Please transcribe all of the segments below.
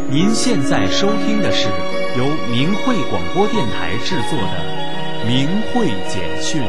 您现在收听的是由明慧广播电台制作的《明慧简讯》。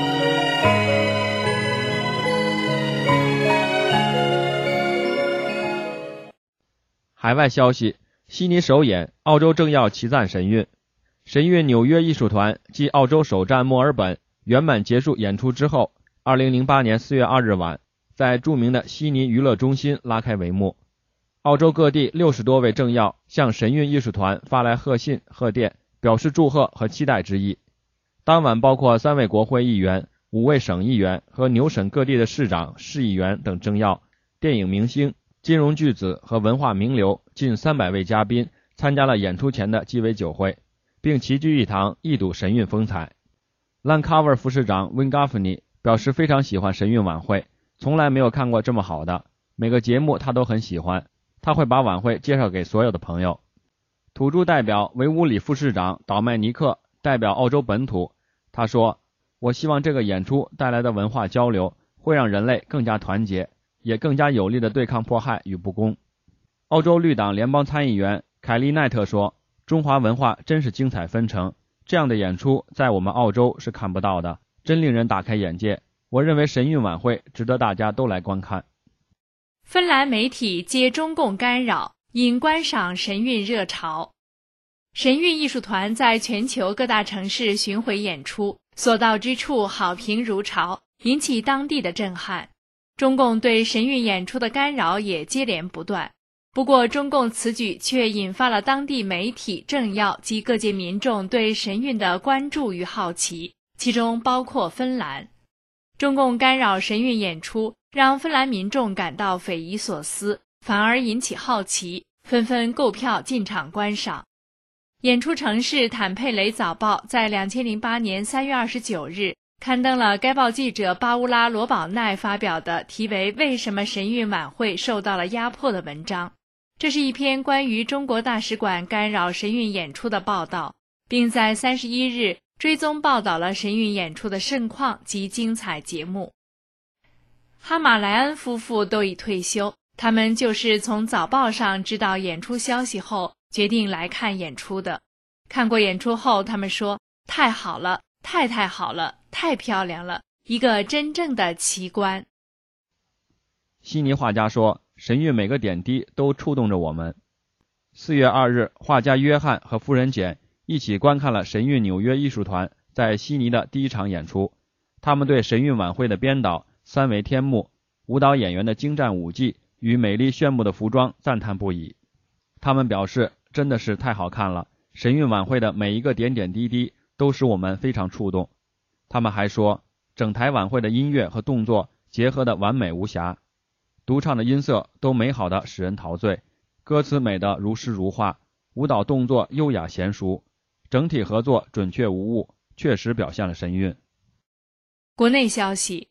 海外消息：悉尼首演，澳洲政要齐赞神韵。神韵纽约艺术团继澳洲首站墨尔本圆满结束演出之后，2008年4月2日晚，在著名的悉尼娱乐中心拉开帷幕。澳洲各地60多位政要向神韵艺术团发来贺信、贺电，表示祝贺和期待之意。当晚包括3位国会议员、5位省议员和纽省各地的市长、市议员等政要、电影明星、金融巨子和文化名流近300位嘉宾参加了演出前的鸡尾酒会，并齐聚一堂一睹神韵风采。兰卡威副市长温加夫尼表示非常喜欢神韵晚会，从来没有看过这么好的，每个节目他都很喜欢，他会把晚会介绍给所有的朋友。土著代表维乌里副市长岛麦尼克代表澳洲本土，他说：我希望这个演出带来的文化交流会让人类更加团结，也更加有力地对抗迫害与不公。澳洲绿党联邦参议员凯利奈特说：中华文化真是精彩纷呈，这样的演出在我们澳洲是看不到的，真令人大开眼界。我认为神韵晚会值得大家都来观看。 芬兰媒体揭中共干扰，引观赏神韵热潮。神韵艺术团在全球各大城市巡回演出，所到之处好评如潮，引起当地的震撼。中共对神韵演出的干扰也接连不断。不过中共此举却引发了当地媒体、政要及各界民众对神韵的关注与好奇，其中包括芬兰。中共干扰神韵演出，让芬兰民众感到匪夷所思，反而引起好奇，纷纷购票进场观赏。演出城市坦佩雷早报在2008年3月29日刊登了该报记者巴乌拉·罗宝奈发表的题为《为什么神韵晚会受到了压迫》的文章。这是一篇关于中国大使馆干扰神韵演出的报道，并在31日追踪报道了神韵演出的盛况及精彩节目。哈马莱恩夫妇都已退休，他们就是从早报上知道演出消息后决定来看演出的。看过演出后，他们说：太好了，太好了，太漂亮了，一个真正的奇观。 悉尼画家说，神韵每个点滴都触动着我们。4月2日，画家约翰和夫人简一起观看了神韵纽约艺术团在悉尼的第一场演出。他们对神韵晚会的编导、三维天幕、舞蹈演员的精湛舞技与美丽炫目的服装赞叹不已。他们表示，真的是太好看了，神韵晚会的每一个点点滴滴都使我们非常触动。他们还说，整台晚会的音乐和动作结合得完美无瑕，独唱的音色都美好的使人陶醉，歌词美得如诗如画，舞蹈动作优雅娴熟，整体合作准确无误，确实表现了神韵。 国内消息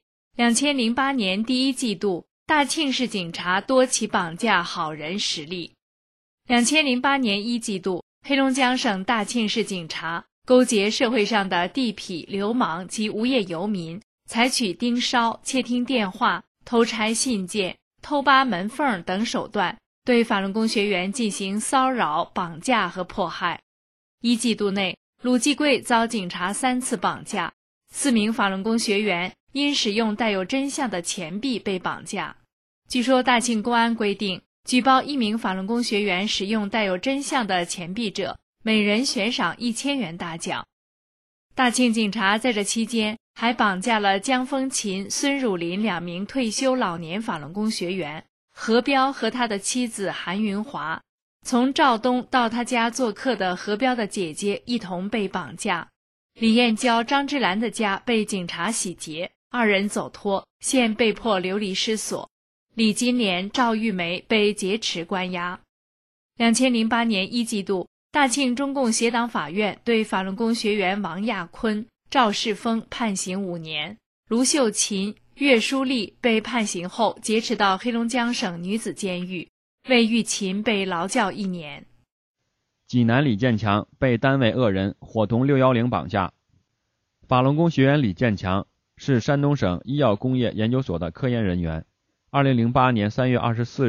：2008年第一季度，大庆市警察多起绑架好人实例。2008年1季度，黑龙江省大庆市警察勾结社会上的地痞、流氓及无业游民，采取盯梢、窃听电话、偷拆信件、偷扒门缝等手段，对法轮功学员进行骚扰、绑架和迫害。1季度内，鲁继贵遭警察3次绑架，4名法轮功学员因使用带有真相的钱币被绑架。据说大庆公安规定，举报1名法轮功学员使用带有真相的钱币者，每人悬赏1000元大奖。大庆警察在这期间还绑架了江丰琴、孙汝林2名退休老年法轮功学员，何彪和他的妻子韩云华。从赵东到他家做客的何彪的姐姐一同被绑架。李艳娇、张芝兰的家被警察洗劫，2人走脱，现被迫流离失所。李金莲、赵玉梅被劫持关押。2008年1季度，大庆中共协党法院对法轮功学员王亚坤、赵世峰判刑5年，卢秀琴、岳淑丽被判刑后劫持到黑龙江省女子监狱，魏玉琴被劳教1年。 济南李建强被单位恶人伙同610绑架。法轮功学员李建强是山东省医药工业研究所的科研人员。2008年3月24日，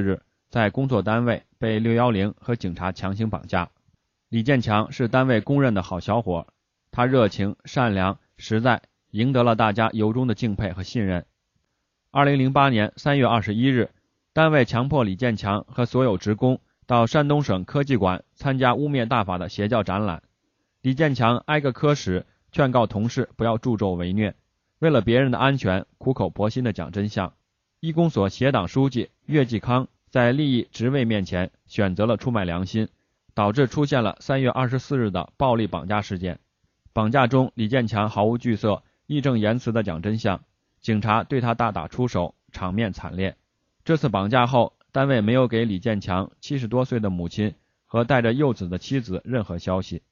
在工作单位被610和警察强行绑架。李建强是单位公认的好小伙，他热情、善良、实在，赢得了大家由衷的敬佩和信任。2008年3月21日，单位强迫李建强和所有职工到山东省科技馆参加污蔑大法的邪教展览。李建强挨个科室劝告同事不要助纣为虐，为了别人的安全苦口婆心地讲真相。医工所协党书记岳继康在利益职位面前选择了出卖良心，导致出现了3月24日的暴力绑架事件。绑架中，李建强毫无惧色，义正言辞地讲真相，警察对他大打出手，场面惨烈。这次绑架后，单位没有给李建强70多岁的母亲和带着幼子的妻子任何消息。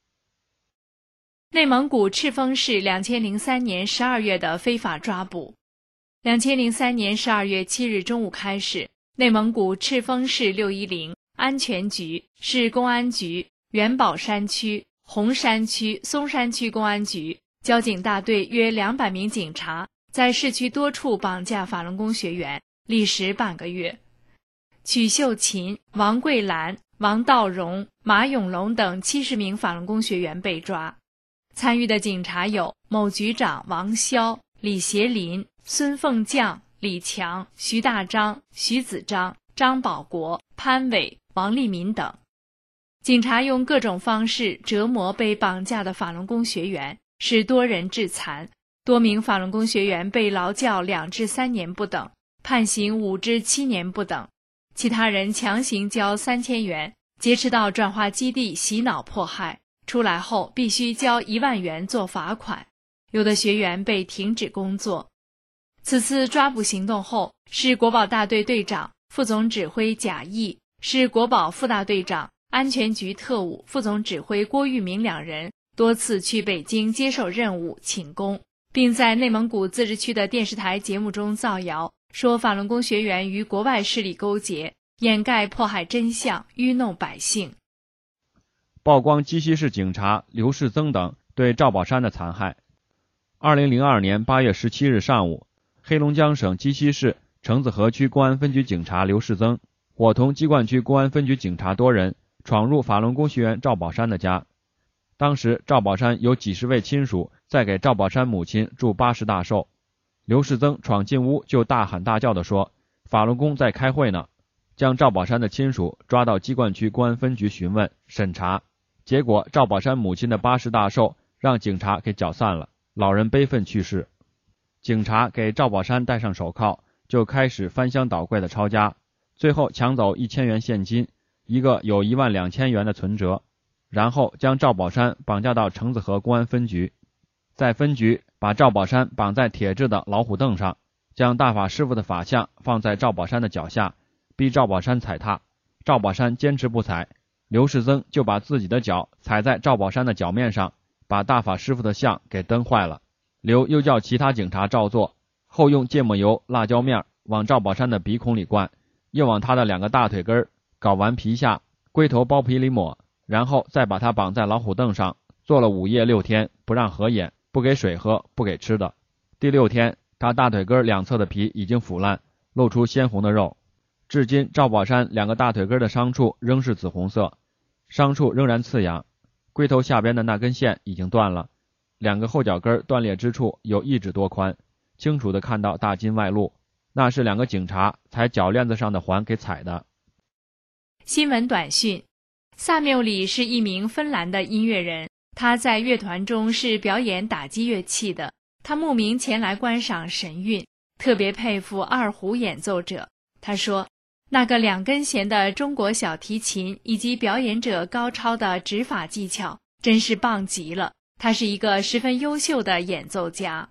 内蒙古赤峰市2003年12月的非法抓捕。2003年12月7日中午开始，内蒙古赤峰市610安全局、市公安局、元宝山区、红山区、松山区公安局、交警大队约200名警察在市区多处绑架法轮功学员，历时半个月。曲秀琴、王桂兰、王道荣、马永龙等70名法轮功学员被抓。参与的警察有某局长王潇、李协林、孙凤将、李强、徐大章、徐子章、张保国、潘伟、王立民等。警察用各种方式折磨被绑架的法轮功学员，使多人致残，多名法轮功学员被劳教2至3年不等，判刑5至7年不等，其他人强行交3000元，劫持到转化基地洗脑迫害，出来后必须交1万元做罚款，有的学员被停止工作。此次抓捕行动后，市国保大队队长、副总指挥贾毅，市国保副大队长、安全局特务副总指挥郭玉明2人多次去北京接受任务请功，并在内蒙古自治区的电视台节目中造谣，说法轮功学员与国外势力勾结，掩盖迫害真相，愚弄百姓。 曝光鸡西市警察刘世增等对赵宝山的残害。2002年8月17日上午，黑龙江省鸡西市橙子河区公安分局警察刘世增伙同鸡冠区公安分局警察多人闯入法轮功学员赵宝山的家。当时赵宝山有几十位亲属在给赵宝山母亲祝80大寿，刘世增闯进屋就大喊大叫地说法轮功在开会呢，将赵宝山的亲属抓到鸡冠区公安分局询问审查。结果赵宝山母亲的80大寿让警察给搅散了，老人悲愤去世。警察给赵宝山戴上手铐，就开始翻箱倒柜的抄家，最后抢走1000元现金，一个有12000元的存折，然后将赵宝山绑架到橙子河公安分局。在分局把赵宝山绑在铁制的老虎凳上，将大法师父的法像放在赵宝山的脚下，逼赵宝山踩踏。赵宝山坚持不踩，刘世增就把自己的脚踩在赵宝山的脚面上，把大法师父的像给蹬坏了。刘又叫其他警察照做，后用芥末油、辣椒面往赵宝山的鼻孔里灌，又往他的2个大腿根搞完皮下，龟头包皮里抹，然后再把他绑在老虎凳上，做了5夜6天，不让合眼，不给水喝，不给吃的。第6天，他大腿根2侧的皮已经腐烂，露出鲜红的肉。至今赵宝山2个大腿根的伤处仍是紫红色，伤处仍然刺痒，龟头下边的那根线已经断了，2个后脚跟断裂之处有1指多宽，清楚地看到大筋外露，那是2个警察踩脚链子上的环给踩的。 新闻短讯：萨缪里是一名芬兰的音乐人，他在乐团中是表演打击乐器的。他慕名前来观赏神韵，特别佩服二胡演奏者。他说，那个2根弦的中国小提琴以及表演者高超的指法技巧真是棒极了，他是一个十分优秀的演奏家。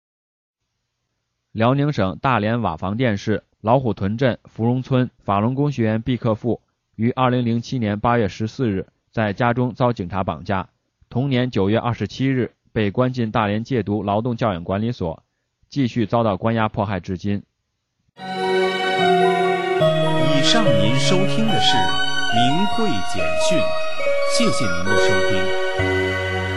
辽宁省大连瓦房店市老虎屯镇芙蓉村法轮功学员毕克富于2007年8月14日在家中遭警察绑架，同年9月27日被关进大连戒毒劳动教养管理所，继续遭到关押迫害至今。 以上您收听的是明慧简讯，谢谢您的收听。